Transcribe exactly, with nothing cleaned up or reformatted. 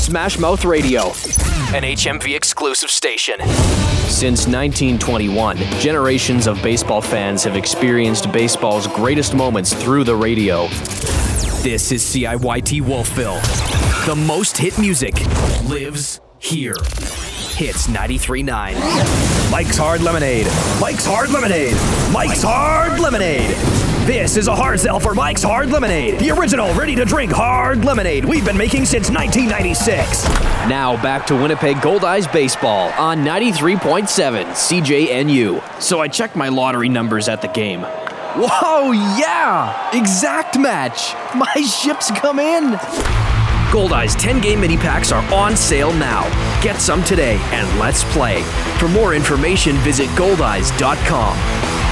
Smash Mouth Radio, an H M V exclusive station. Since nineteen twenty-one, generations of baseball fans have experienced baseball's greatest moments through the radio. This is C I Y T Wolfville. The most hit music lives here. Hits ninety-three point nine. Mike's Hard Lemonade. Mike's Hard Lemonade. Mike's Hard Lemonade. This is a hard sell for Mike's Hard Lemonade, the original ready-to-drink hard lemonade we've been making since nineteen ninety-six. Now back to Winnipeg Goldeyes baseball on ninety-three point seven C J N U. So I checked my lottery numbers at the game. Whoa, yeah! Exact match! My ship's come in! Goldeyes ten-game mini-packs are on sale now. Get some today and let's play. For more information, visit goldeyes dot com.